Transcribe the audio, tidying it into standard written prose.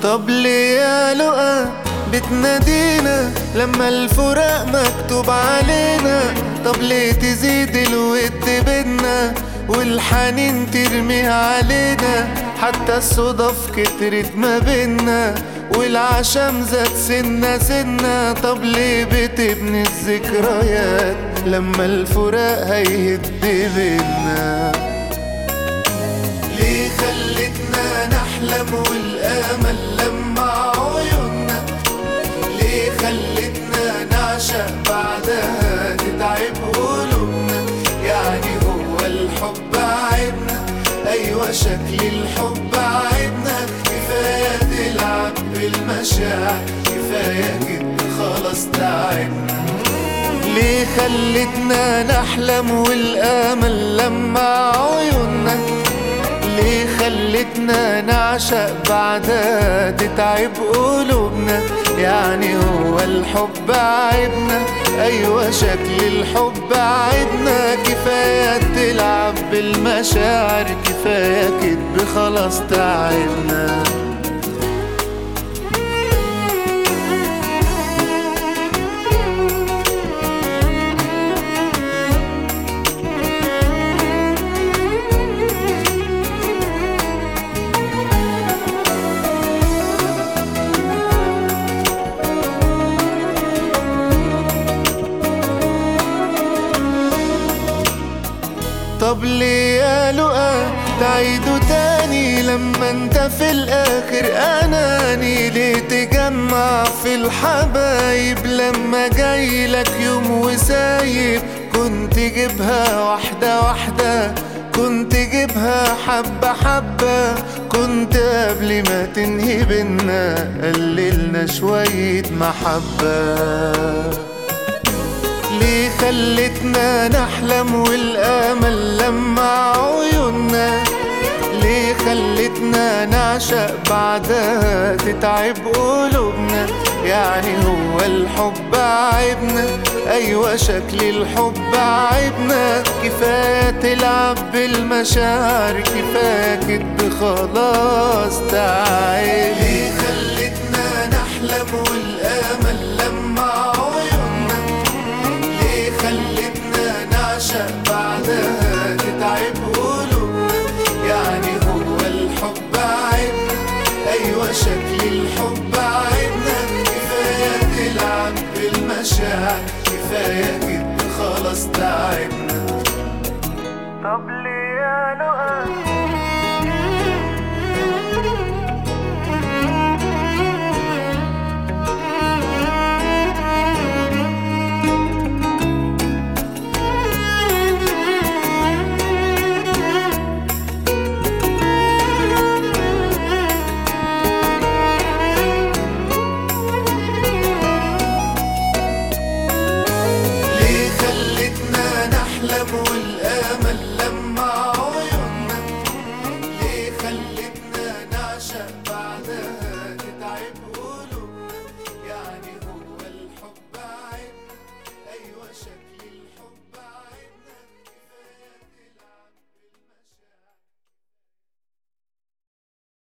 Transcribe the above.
طب ليه يا لقا بتنادينا لما الفراق مكتوب علينا؟ طب ليه تزيد الود بينا والحنين ترميها علينا؟ حتى الصدف كترت ما بينا والعشم زاد سنة سنة. طب ليه بتبني الذكريات لما الفراق هيهد بينا؟ ليه خلتنا نحلم والامل لمع عيوننا؟ ليه خلتنا نعشق بعدها تتعب قلوبنا؟ يعني هو الحب عيبنا؟ ايوه شكل الحب عيبنا. كفايه تلعب بالمشاعر، كفايه كده خلاص تعبنا. ليه خلتنا نحلم والامل لمع عيوننا؟ ليه خلتنا نعشق بعدها تتعب قلوبنا؟ يعني هو الحب عيبنا؟ ايوه شكل الحب عيبنا. كفايه تلعب بالمشاعر، كفايه كدب خلاص تعبنا. طب ليه يا لقا تعيدوا تاني لما انت في الاخر اناني؟ ليه تجمع في الحبايب لما جايلك يوم وسايب؟ كنت جيبها واحدة واحدة، كنت جيبها حبة حبة. كنت قبل ما تنهي بينا قللنا شوية محبة. ليه خلتنا نحلم والامل لمع عيوننا؟ ليه خلتنا نعشق بعدها تتعب قلوبنا؟ يعني هو الحب عيبنا؟ ايوه شكل الحب عيبنا. كفايه تلعب بالمشاعر، كفايه كدب خلاص تعب. ليه خلتنا نحلم والامل لمع عيوننا؟ ليه خلتنا نعشق بعدها تتعب قلوبنا؟ يعني هو الحب عيبنا؟ ايوه شكل الحب عيبنا. كفايه تلعب بالمشاعر، كفايه كده خلاص تعبنا. طب ليه يا لقا